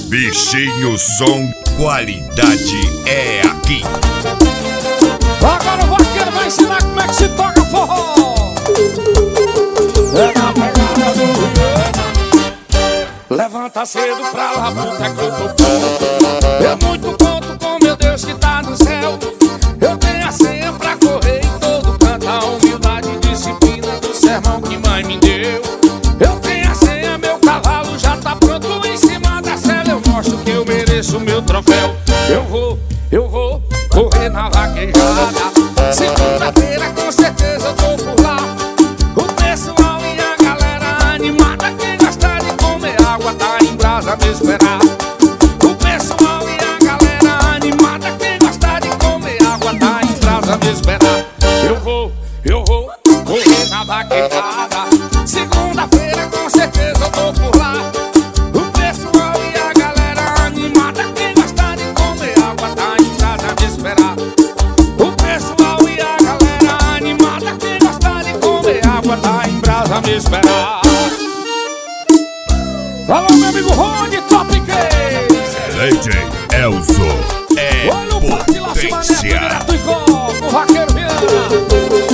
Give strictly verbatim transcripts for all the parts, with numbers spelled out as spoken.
Bichinho Som, qualidade é aqui. Agora o vaqueiro vai ensinar como é que se toca forró. É na pegada do Rio. Levanta cedo pra lá, puta que eu tô pronto. Eu muito conto com meu Deus que tá no céu. Eu tenho a senha pra correr em todo canto. A humildade e disciplina do sermão que mãe me deu. Eu tenho a senha, meu cavalo já tá pronto. Em cima da cela eu mostro que eu mereço o meu troféu. Eu vou, eu vou correr na vaquejada. Segunda-feira com certeza eu tô por lá. O pessoal e a galera animada. Quem gosta de comer água tá em brasa me esperar. O pessoal e a galera animada. Quem gosta de comer água tá em brasa me esperar. Eu vou, eu vou correr na vaquejada. Segunda-feira com certeza eu tô por lá. O pessoal e a galera animada. Quem gosta de comer água tá em brasa me esperar. O pessoal e a galera animada. Quem gosta de comer água tá em brasa me esperar. Alô, meu amigo Rony, Top Case. D J Elzo é Olha o parque lá, se maneira direto e com o vaqueiro Viana.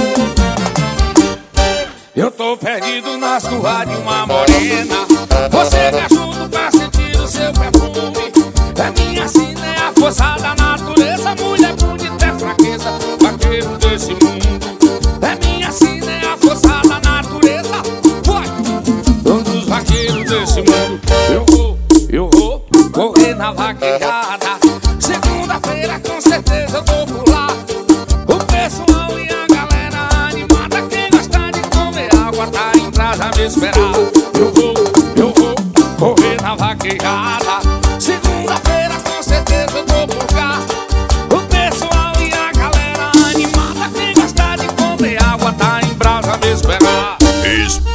Eu tô perdido nas curvas de uma morena. Você me ajuda pra sentir o seu perfume. É minha sina, é a força da natureza. Mulher bonita é fraqueza, vaqueiro desse mundo. É minha sina, é a força da natureza. Vai! Todos os vaqueiros desse mundo. Eu vou, eu vou correr na vaquejada. Segunda-feira com certeza eu tô por lá. O pessoal e a galera animada. Quem gosta de comer água tá em brasa me esperar. Eu vou, eu vou correr na vaquejada. Segunda-feira com certeza eu tô por cá. O pessoal e a galera animada. Quem gosta de comer água tá em brasa me esperar.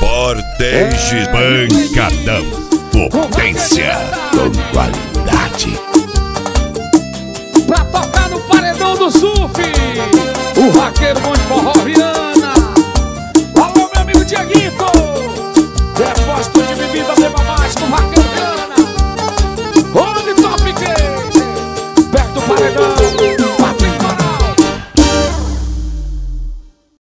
Esportes Pancadão, potência com qualidade.